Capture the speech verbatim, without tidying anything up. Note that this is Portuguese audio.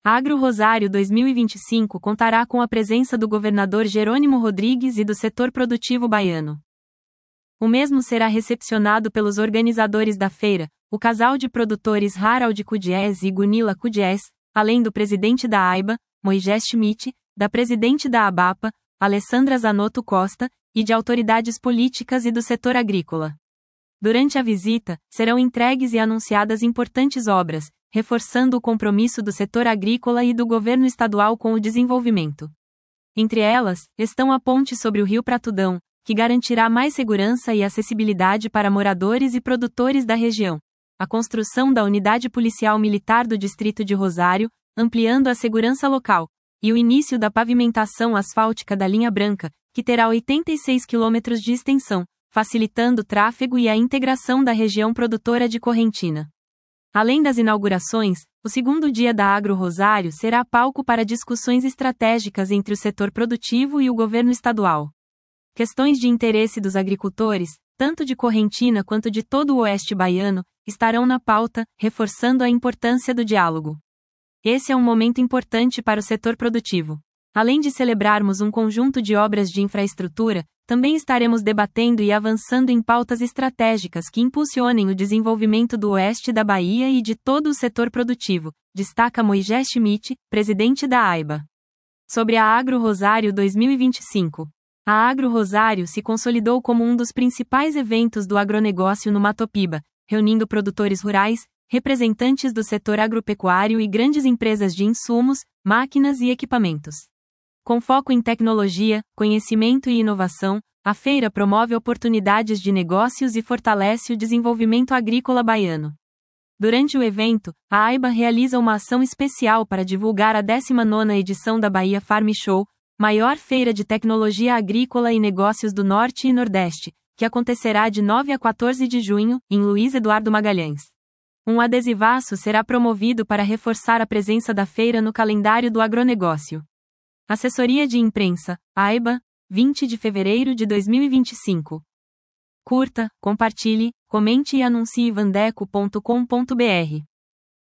Agro Rosário dois mil e vinte e cinco contará com a presença do governador Jerônimo Rodrigues e do setor produtivo baiano. O mesmo será recepcionado pelos organizadores da feira, o casal de produtores Harald Kudies e Gunilla Kudies, além do presidente da AIBA, Moisés Schmidt, da presidente da ABAPA, Alessandra Zanotto Costa, e de autoridades políticas e do setor agrícola. Durante a visita, serão entregues e anunciadas importantes obras, reforçando o compromisso do setor agrícola e do governo estadual com o desenvolvimento. Entre elas, estão a ponte sobre o Rio Pratudão, que garantirá mais segurança e acessibilidade para moradores e produtores da região, a construção da Unidade Policial Militar do Distrito de Rosário, ampliando a segurança local, e o início da pavimentação asfáltica da linha branca, que terá oitenta e seis quilômetros de extensão, facilitando o tráfego e a integração da região produtora de Correntina. Além das inaugurações, o segundo dia da Agro Rosário será palco para discussões estratégicas entre o setor produtivo e o governo estadual. Questões de interesse dos agricultores, tanto de Correntina quanto de todo o oeste baiano, estarão na pauta, reforçando a importância do diálogo. Esse é um momento importante para o setor produtivo. Além de celebrarmos um conjunto de obras de infraestrutura, também estaremos debatendo e avançando em pautas estratégicas que impulsionem o desenvolvimento do oeste da Bahia e de todo o setor produtivo, destaca Moisés Schmidt, presidente da AIBA. Sobre a Agro Rosário dois mil e vinte e cinco. A Agro Rosário se consolidou como um dos principais eventos do agronegócio no Mato Piba, reunindo produtores rurais, representantes do setor agropecuário e grandes empresas de insumos, máquinas e equipamentos. Com foco em tecnologia, conhecimento e inovação, a feira promove oportunidades de negócios e fortalece o desenvolvimento agrícola baiano. Durante o evento, a AIBA realiza uma ação especial para divulgar a décima nona edição da Bahia Farm Show, maior feira de tecnologia agrícola e negócios do Norte e Nordeste, que acontecerá de nove a quatorze de junho, em Luiz Eduardo Magalhães. Um adesivaço será promovido para reforçar a presença da feira no calendário do agronegócio. Assessoria de Imprensa, AIBA, vinte de fevereiro de dois mil e vinte e cinco. Curta, compartilhe, comente e anuncie vandeco ponto com ponto br.